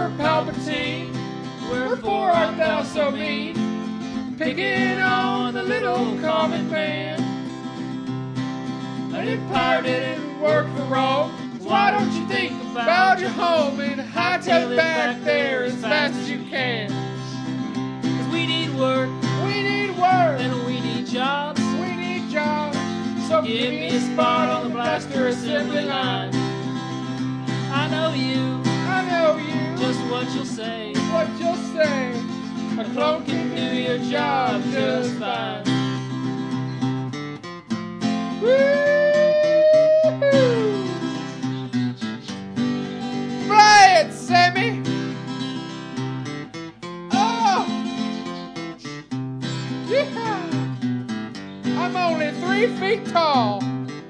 Emperor Palpatine, wherefore art thou so mean, picking on the little common man? An empire didn't work for Rome, so why don't you think about your home and hightail it back there as fast as you can? 'Cause we need work, and we need jobs. So Give me a spot on the blaster assembly line. I know you, just what you'll say. A clone can do your job just fine. Woo-hoo! Play it, Sammy! Oh! Yeah! I'm only 3 feet tall.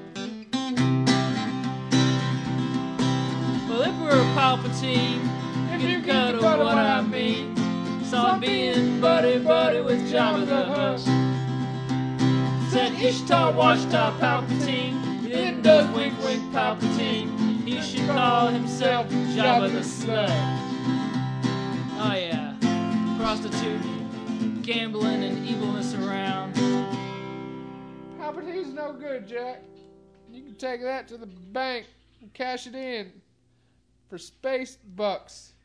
Well, Emperor Palpatine, if you cut what I mean, saw him being buddy-buddy with Jabba the Hutt. Said Ishtar Washtar Palpatine, then does wink-wink Palpatine. He should call himself Jabba the Slut. Oh yeah, prostituting, gambling, and evilness around. Palpatine's no good, Jack. You can take that to the bank and cash it in for space bucks.